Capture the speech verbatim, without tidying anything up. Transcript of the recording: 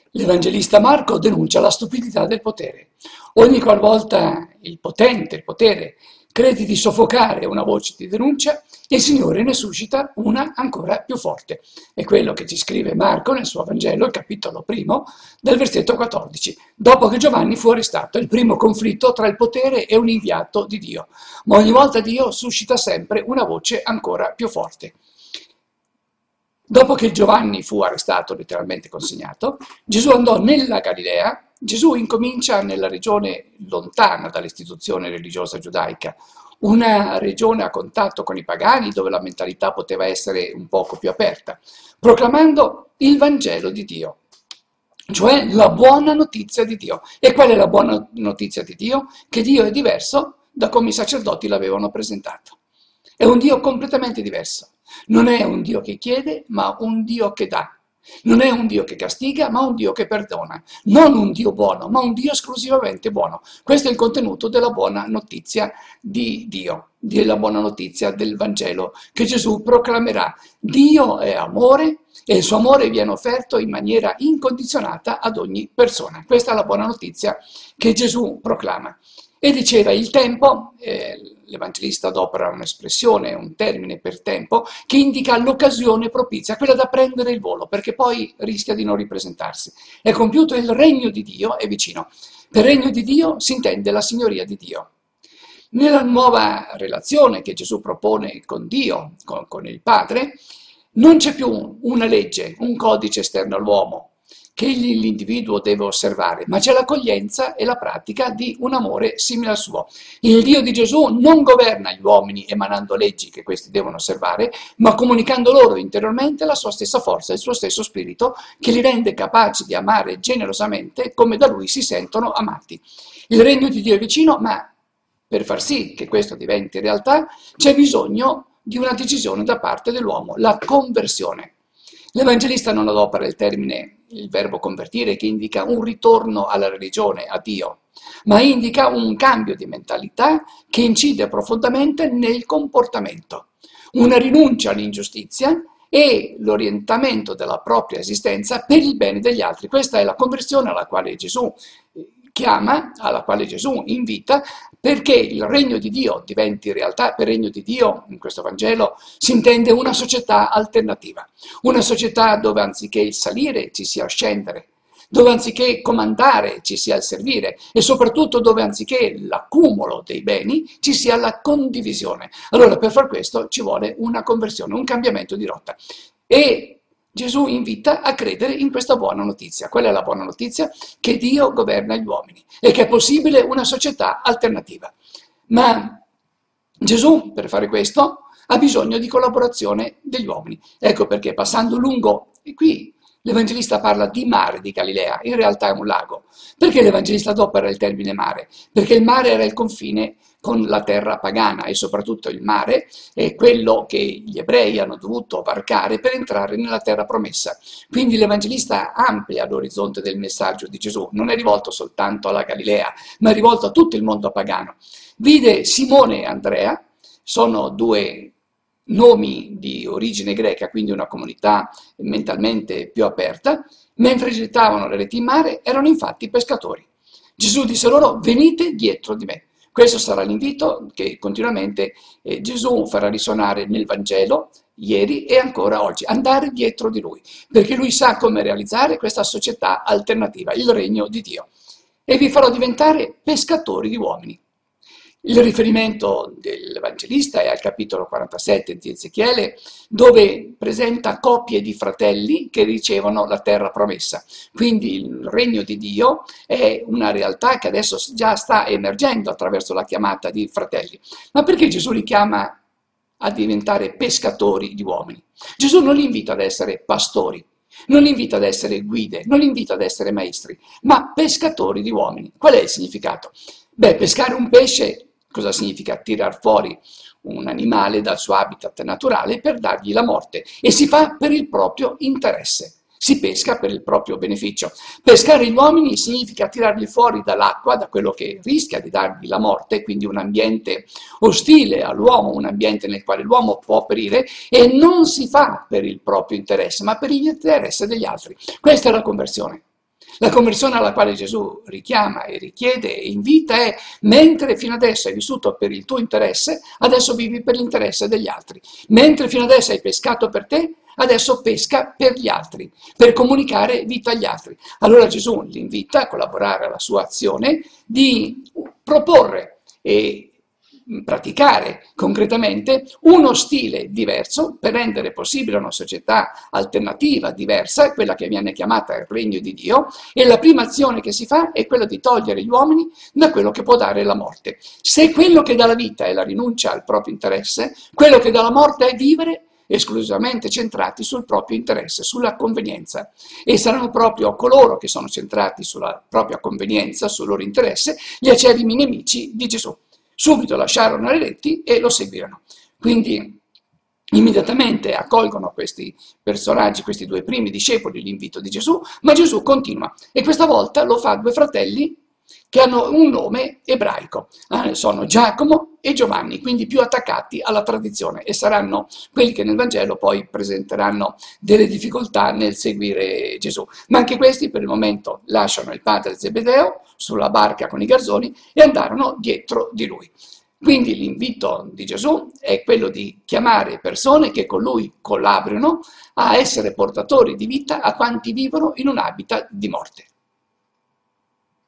L'Evangelista Marco denuncia la stupidità del potere. Ogni qualvolta il potente, il potere, crede di soffocare una voce di denuncia, il Signore ne suscita una ancora più forte. È quello che ci scrive Marco nel suo Vangelo, il capitolo primo, del versetto quattordici. Dopo che Giovanni fu arrestato, il primo conflitto tra il potere e un inviato di Dio. Ma ogni volta Dio suscita sempre una voce ancora più forte. Dopo che Giovanni fu arrestato, letteralmente consegnato, Gesù andò nella Galilea. Gesù incomincia nella regione lontana dall'istituzione religiosa giudaica, una regione a contatto con i pagani dove la mentalità poteva essere un poco più aperta, proclamando il Vangelo di Dio, cioè la buona notizia di Dio. E qual è la buona notizia di Dio? Che Dio è diverso da come i sacerdoti l'avevano presentato. È un Dio completamente diverso. Non è un Dio che chiede, ma un Dio che dà. Non è un Dio che castiga, ma un Dio che perdona. Non un Dio buono, ma un Dio esclusivamente buono. Questo è il contenuto della buona notizia di Dio, della buona notizia del Vangelo che Gesù proclamerà. Dio è amore e il suo amore viene offerto in maniera incondizionata ad ogni persona. Questa è la buona notizia che Gesù proclama. E diceva il tempo, eh, l'Evangelista adopera un'espressione, un termine per tempo, che indica l'occasione propizia, quella da prendere il volo, perché poi rischia di non ripresentarsi. È compiuto il regno di Dio, è vicino. Per regno di Dio si intende la signoria di Dio. Nella nuova relazione che Gesù propone con Dio, con, con il Padre, non c'è più una legge, un codice esterno all'uomo, che l'individuo deve osservare, ma c'è l'accoglienza e la pratica di un amore simile al suo. Il Dio di Gesù non governa gli uomini emanando leggi che questi devono osservare, ma comunicando loro interiormente la sua stessa forza, il suo stesso spirito, che li rende capaci di amare generosamente come da lui si sentono amati. Il regno di Dio è vicino, ma per far sì che questo diventi realtà c'è bisogno di una decisione da parte dell'uomo, la conversione. L'Evangelista non adopera il termine, il verbo convertire, che indica un ritorno alla religione, a Dio, ma indica un cambio di mentalità che incide profondamente nel comportamento, una rinuncia all'ingiustizia e l'orientamento della propria esistenza per il bene degli altri. Questa è la conversione alla quale Gesù chiama, alla quale Gesù invita, perché il regno di Dio diventi realtà. Per regno di Dio, in questo Vangelo, si intende una società alternativa, una società dove anziché il salire ci sia il scendere, dove anziché comandare ci sia il servire e soprattutto dove anziché l'accumulo dei beni ci sia la condivisione. Allora per far questo ci vuole una conversione, un cambiamento di rotta. E Gesù invita a credere in questa buona notizia. Qual è la buona notizia? Che Dio governa gli uomini e che è possibile una società alternativa. Ma Gesù, per fare questo, ha bisogno di collaborazione degli uomini. Ecco perché passando lungo, e qui l'Evangelista parla di mare di Galilea, in realtà è un lago. Perché l'Evangelista adopera il termine mare? Perché il mare era il confine con la terra pagana e soprattutto il mare è quello che gli ebrei hanno dovuto varcare per entrare nella terra promessa. Quindi l'Evangelista amplia l'orizzonte del messaggio di Gesù, non è rivolto soltanto alla Galilea, ma è rivolto a tutto il mondo pagano. Vide Simone e Andrea, sono due nomi di origine greca, quindi una comunità mentalmente più aperta, mentre gettavano le reti in mare, erano infatti pescatori. Gesù disse loro: venite dietro di me. Questo sarà l'invito che continuamente eh, Gesù farà risuonare nel Vangelo, ieri e ancora oggi, andare dietro di lui, perché lui sa come realizzare questa società alternativa, il regno di Dio. E vi farò diventare pescatori di uomini. Il riferimento dell'Evangelista è al capitolo quarantasette di Ezechiele, dove presenta coppie di fratelli che ricevono la terra promessa. Quindi il regno di Dio è una realtà che adesso già sta emergendo attraverso la chiamata di fratelli. Ma perché Gesù li chiama a diventare pescatori di uomini? Gesù non li invita ad essere pastori, non li invita ad essere guide, non li invita ad essere maestri, ma pescatori di uomini. Qual è il significato? Beh, pescare un pesce cosa significa? Tirar fuori un animale dal suo habitat naturale per dargli la morte, e si fa per il proprio interesse, si pesca per il proprio beneficio. Pescare gli uomini significa tirarli fuori dall'acqua, da quello che rischia di dargli la morte, quindi un ambiente ostile all'uomo, un ambiente nel quale l'uomo può perire, e non si fa per il proprio interesse, ma per l'interesse degli altri. Questa è la conversione. La conversione alla quale Gesù richiama e richiede e invita è: mentre fino adesso hai vissuto per il tuo interesse, adesso vivi per l'interesse degli altri. Mentre fino adesso hai pescato per te, adesso pesca per gli altri, per comunicare vita agli altri. Allora Gesù li invita a collaborare alla sua azione di proporre e praticare concretamente uno stile diverso per rendere possibile una società alternativa, diversa, quella che viene chiamata il regno di Dio, e la prima azione che si fa è quella di togliere gli uomini da quello che può dare la morte. Se quello che dà la vita è la rinuncia al proprio interesse, quello che dà la morte è vivere esclusivamente centrati sul proprio interesse, sulla convenienza, e saranno proprio coloro che sono centrati sulla propria convenienza, sul loro interesse, gli acerrimi nemici di Gesù. Subito lasciarono Arreti e lo seguirono. Quindi immediatamente accolgono questi personaggi, questi due primi discepoli, l'invito di Gesù, ma Gesù continua e questa volta lo fa a due fratelli che hanno un nome ebraico. Eh, sono Giacomo e Giovanni, quindi più attaccati alla tradizione, e saranno quelli che nel Vangelo poi presenteranno delle difficoltà nel seguire Gesù. Ma anche questi per il momento lasciano il padre Zebedeo sulla barca con i garzoni e andarono dietro di lui. Quindi l'invito di Gesù è quello di chiamare persone che con lui collaborino a essere portatori di vita a quanti vivono in un habitat di morte.